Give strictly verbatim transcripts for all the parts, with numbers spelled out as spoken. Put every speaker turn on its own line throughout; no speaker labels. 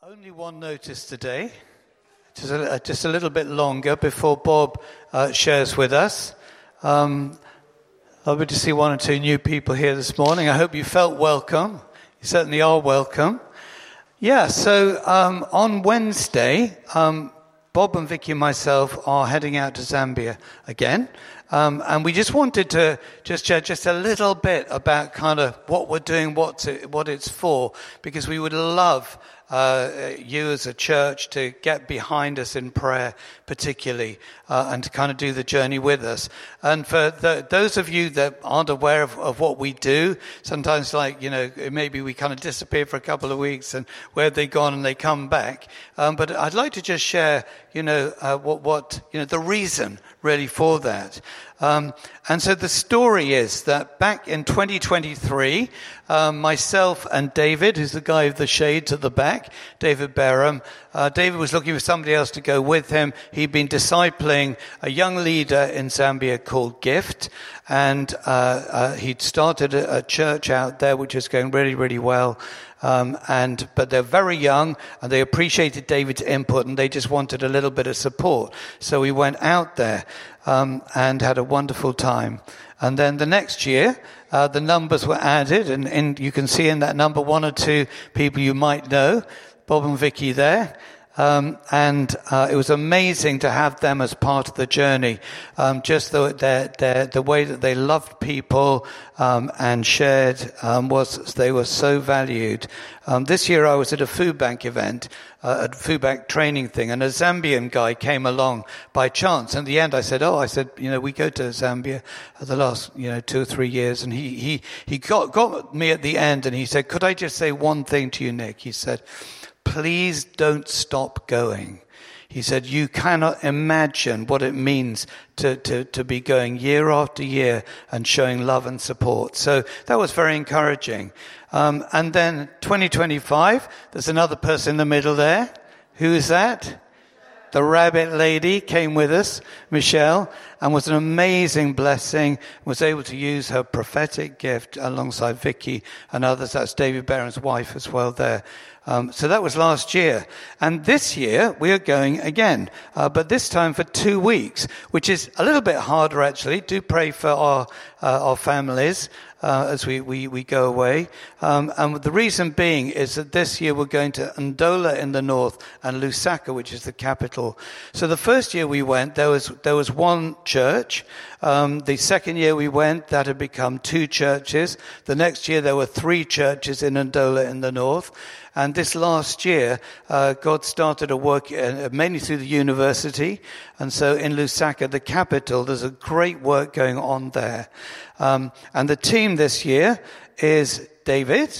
Only one notice today, just a, just a little bit longer before Bob uh, shares with us. Um, lovely to see one or two new people here this morning. I hope you felt welcome. You certainly are welcome. Yeah, so um, on Wednesday, um, Bob and Vicky and myself are heading out to Zambia again. Um, and we just wanted to just share just a little bit about kind of what we're doing, what to, what it's for, because we would love uh, you as a church to get behind us in prayer, particularly, uh, and to kind of do the journey with us. And for the, those of you that aren't aware of, of what we do, sometimes like, you know, maybe we kind of disappear for a couple of weeks and where have they gone and they come back. Um, but I'd like to just share, you know, uh, what, what, you know, the reason really for that. Um, and so the story is that back in twenty twenty-three, um, myself and David, who's the guy with the shades at the back, David Barham, uh, David was looking for somebody else to go with him. He'd been discipling a young leader in Zambia called Gift, and uh, uh, he'd started a, a church out there which was going really, really well. Um, and but they're very young, and they appreciated David's input, and they just wanted a little bit of support. So we went out there um, and had a wonderful time. And then the next year, uh, the numbers were added, and, and you can see in that number one or two people you might know, Bob and Vicky there. Um, and uh, it was amazing to have them as part of the journey. Um, just the, the, the, the way that they loved people um, and shared um, was they were so valued. Um, this year I was at a food bank event, uh, a food bank training thing, and a Zambian guy came along by chance. And in the end I said, oh, I said, you know, we go to Zambia the last, you know, two or three years. And he, he, he got, got me at the end and he said, could I just say one thing to you, Nick? He said, please don't stop going. He said, you cannot imagine what it means to, to, to be going year after year and showing love and support. So that was very encouraging. Um, and then twenty twenty-five, there's another person in the middle there. Who is that? The rabbit lady came with us, Michelle, and was an amazing blessing, was able to use her prophetic gift alongside Vicky and others. That's David Barron's wife as well there. Um, so that was last year. And this year, we are going again, uh, but this time for two weeks, which is a little bit harder, actually. Do pray for our uh, our families uh, as we, we, we go away. Um, and the reason being is that this year we're going to Ndola in the north and Lusaka, which is the capital. So the first year we went, there was there was one church. Um, the second year we went, that had become two churches. The next year there were three churches in Ndola in the north. And this last year, uh, God started a work uh, mainly through the university. And so in Lusaka, the capital, there's a great work going on there. Um, and the team this year is David,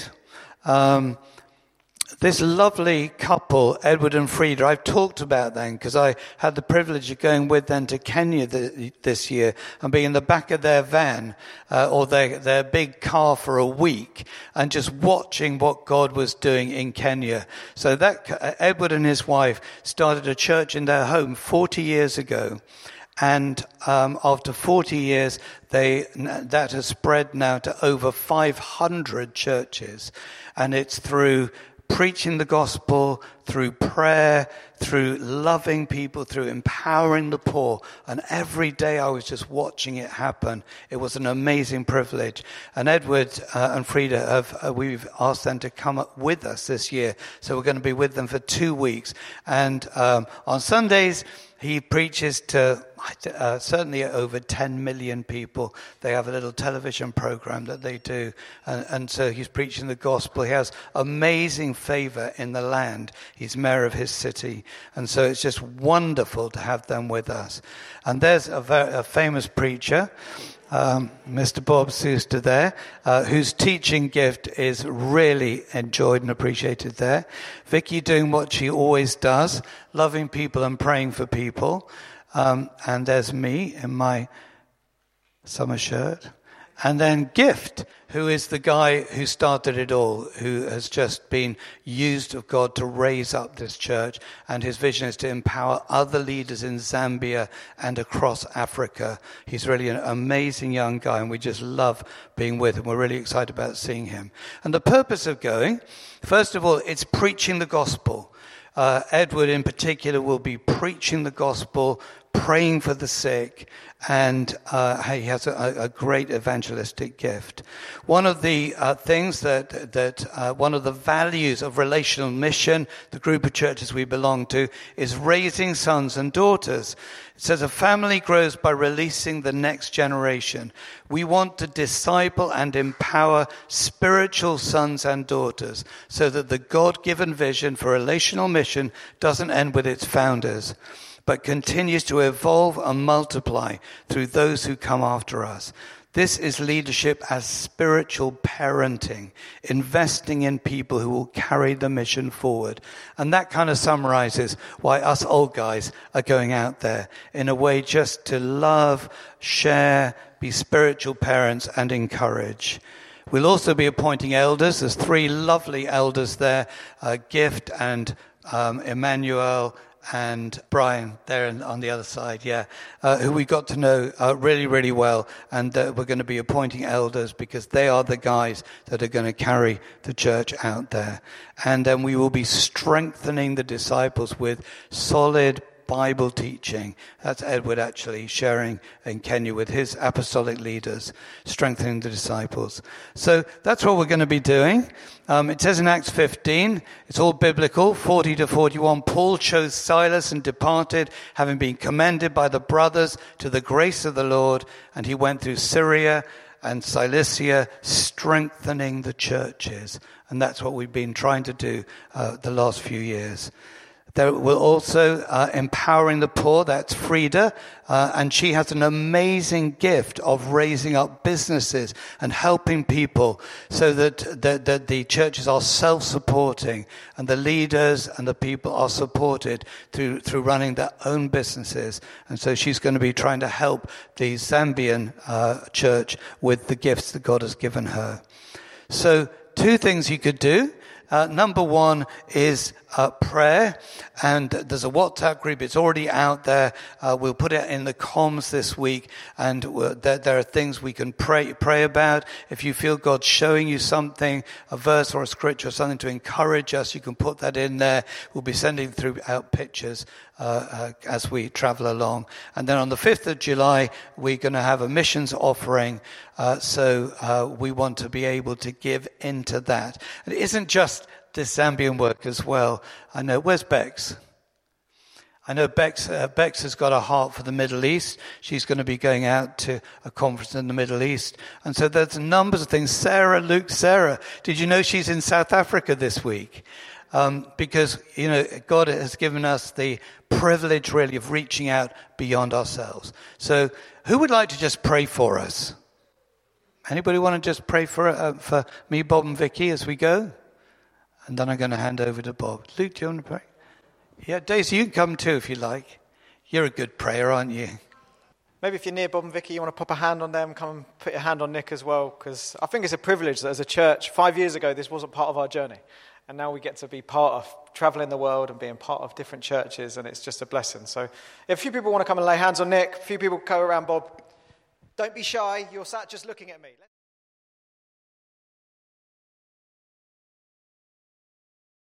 um, this lovely couple, Edward and Frida. I've talked about them because I had the privilege of going with them to Kenya the, this year and being in the back of their van uh, or their, their big car for a week and just watching what God was doing in Kenya. So that uh, Edward and his wife started a church in their home forty years ago. And um, after forty years, they that has spread now to over five hundred churches. And it's through preaching the gospel, through prayer, through loving people, through empowering the poor. And every day I was just watching it happen. It was an amazing privilege. And Edward uh, and Frida, have, uh, we've asked them to come up with us this year. So we're going to be with them for two weeks. And um, on Sundays, he preaches to uh, certainly over ten million people. They have a little television program that they do. And, and so he's preaching the gospel. He has amazing favor in the land. He's mayor of his city. And so it's just wonderful to have them with us. And there's a, very, a famous preacher, um, Mister Bob Suster there, uh, whose teaching gift is really enjoyed and appreciated there. Vicky doing what she always does, loving people and praying for people. Um, and there's me in my summer shirt. And then Gift, who is the guy who started it all, who has just been used of God to raise up this church. And his vision is to empower other leaders in Zambia and across Africa. He's really an amazing young guy, and we just love being with him. We're really excited about seeing him. And the purpose of going, first of all, it's preaching the gospel. Uh, Edward in particular will be preaching the gospel, praying for the sick, and uh, he has a, a great evangelistic gift. One of the uh, things that, that uh, one of the values of Relational Mission, the group of churches we belong to, is raising sons and daughters. It says a family grows by releasing the next generation. We want to disciple and empower spiritual sons and daughters so that the God-given vision for Relational Mission doesn't end with its founders, but continues to evolve and multiply through those who come after us. This is leadership as spiritual parenting, investing in people who will carry the mission forward. And that kind of summarizes why us old guys are going out there, in a way just to love, share, be spiritual parents and encourage. We'll also be appointing elders. There's three lovely elders there, uh, Gift and um, Emmanuel and Brian there on the other side, yeah, uh, who we got to know uh, really, really well. And uh, we're going to be appointing elders because they are the guys that are going to carry the church out there. And then we will be strengthening the disciples with solid Bible teaching. That's Edward actually sharing in Kenya with his apostolic leaders, strengthening the disciples. So that's what we're going to be doing. Um, it says in Acts fifteen, it's all biblical, forty to forty-one, Paul chose Silas and departed, having been commended by the brothers to the grace of the Lord, and he went through Syria and Cilicia, strengthening the churches. And that's what we've been trying to do uh, the last few years. There will also uh, empowering the poor. That's Frida, uh, and she has an amazing gift of raising up businesses and helping people so that, that, that the churches are self-supporting and the leaders and the people are supported through through running their own businesses. And so she's going to be trying to help the Zambian uh, church with the gifts that God has given her. So two things you could do. Uh, number one is uh, prayer, and there's a WhatsApp group. It's already out there. Uh, we'll put it in the comms this week, and there, there are things we can pray pray about. If you feel God's showing you something, a verse or a scripture or something to encourage us, you can put that in there. We'll be sending through out pictures uh, uh, as we travel along. And then on the fifth of July, we're going to have a missions offering. Uh, so uh, we want to be able to give into that. And it isn't just this Zambian work as well. I know, where's Bex? I know Bex, uh, Bex has got a heart for the Middle East. She's going to be going out to a conference in the Middle East. And so there's numbers of things. Sarah, Luke, Sarah, did you know she's in South Africa this week? Um, because, you know, God has given us the privilege really of reaching out beyond ourselves. So who would like to just pray for us? Anybody want to just pray for uh, for me, Bob, and Vicky as we go? And then I'm going to hand over to Bob. Luke, do you want to pray? Yeah, Daisy, you can come too if you like. You're a good prayer, aren't you?
Maybe if you're near Bob and Vicky, you want to pop a hand on them, come and put your hand on Nick as well, because I think it's a privilege that as a church, five years ago, this wasn't part of our journey. And now we get to be part of traveling the world and being part of different churches, and it's just a blessing. So if a few people want to come and lay hands on Nick, a few people go around Bob, don't be shy, you're sat just looking at me.